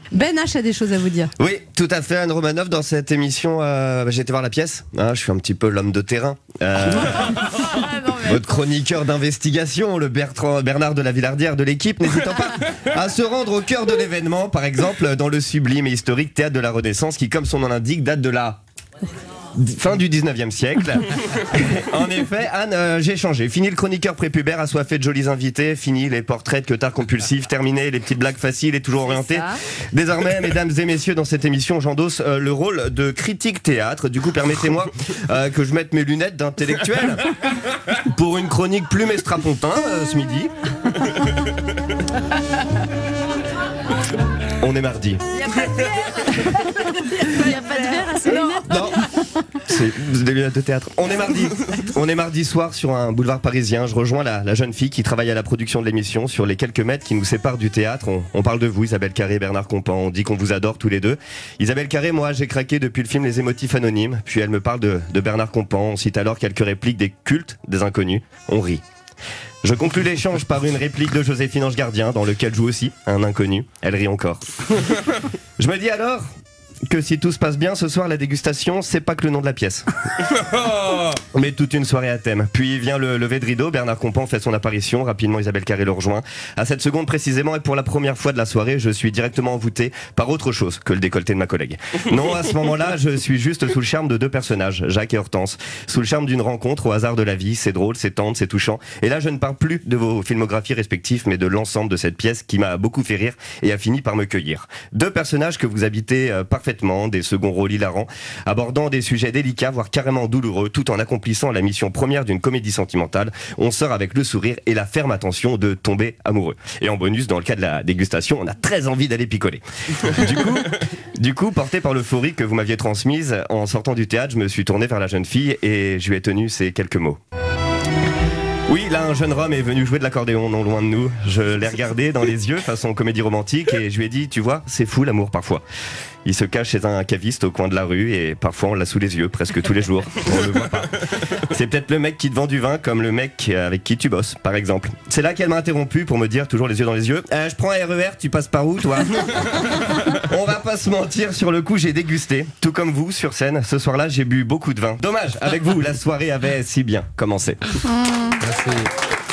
Ben H a des choses à vous dire. Oui, tout à fait, Anne Romanoff, dans cette émission, j'ai été voir la pièce, je suis un petit peu l'homme de terrain. Votre chroniqueur d'investigation, le Bernard de la Villardière de l'équipe, n'hésitant pas à se rendre au cœur de l'événement, par exemple dans le sublime et historique Théâtre de la Renaissance, qui, comme son nom l'indique, date de la fin du 19e siècle. En effet, Anne, j'ai changé. Fini le chroniqueur prépubère assoiffé de jolis invités, fini les portraits de queutards compulsifs, terminé les petites blagues faciles et toujours orientées. Désormais, mesdames et messieurs, dans cette émission, j'endosse le rôle de critique théâtre. Du coup, permettez-moi que je mette mes lunettes d'intellectuel pour une chronique plume et strapontin ce midi. On est mardi. Il n'y a pas de verre. Il n'y a pas de verre à ces lunettes. Non, c'est des lunettes de théâtre. On est mardi soir sur un boulevard parisien. Je rejoins la jeune fille qui travaille à la production de l'émission. Sur les quelques mètres qui nous séparent du théâtre, on parle de vous, Isabelle Carré et Bernard Compan. On dit qu'on vous adore tous les deux. Isabelle Carré, moi j'ai craqué depuis le film Les Émotifs Anonymes. Puis elle me parle de Bernard Compan. On cite alors quelques répliques des cultes des inconnus. On rit. Je conclus l'échange par une réplique de Joséphine Ange Gardien, dans lequel joue aussi un inconnu. Elle rit encore. Je me dis alors que si tout se passe bien ce soir, la dégustation, c'est pas que le nom de la pièce, mais toute une soirée à thème. Puis vient le lever de rideau, Bernard Compan fait son apparition, rapidement Isabelle Carré le rejoint. À cette seconde précisément, et pour la première fois de la soirée, je suis directement envoûté par autre chose que le décolleté de ma collègue. Non, à ce moment-là, je suis juste sous le charme de deux personnages, Jacques et Hortense. Sous le charme d'une rencontre au hasard de la vie, c'est drôle, c'est tendre, c'est touchant. Et là, je ne parle plus de vos filmographies respectives, mais de l'ensemble de cette pièce qui m'a beaucoup fait rire et a fini par me cueillir. Deux personnages que vous habitez parfaitement, des seconds rôles hilarants, abordant des sujets délicats, voire carrément douloureux, tout en accomplissant la mission première d'une comédie sentimentale. On sort avec le sourire et la ferme attention de tomber amoureux. Et en bonus, dans le cas de la dégustation, on a très envie d'aller picoler. Du coup, porté par l'euphorie que vous m'aviez transmise, en sortant du théâtre, je me suis tourné vers la jeune fille et je lui ai tenu ces quelques mots. Oui, là, un jeune Rome est venu jouer de l'accordéon, non loin de nous. Je l'ai regardé dans les yeux, façon comédie romantique, et je lui ai dit, tu vois, c'est fou l'amour parfois. Il se cache chez un caviste au coin de la rue, et parfois on l'a sous les yeux, presque tous les jours. On le voit pas. C'est peut-être le mec qui te vend du vin, comme le mec avec qui tu bosses, par exemple. C'est là qu'elle m'a interrompu pour me dire, toujours les yeux dans les yeux, je prends un RER, tu passes par où, toi? On va pas se mentir, sur le coup, j'ai dégusté. Tout comme vous, sur scène, ce soir-là, j'ai bu beaucoup de vin. Dommage, avec vous, la soirée avait si bien commencé. Merci.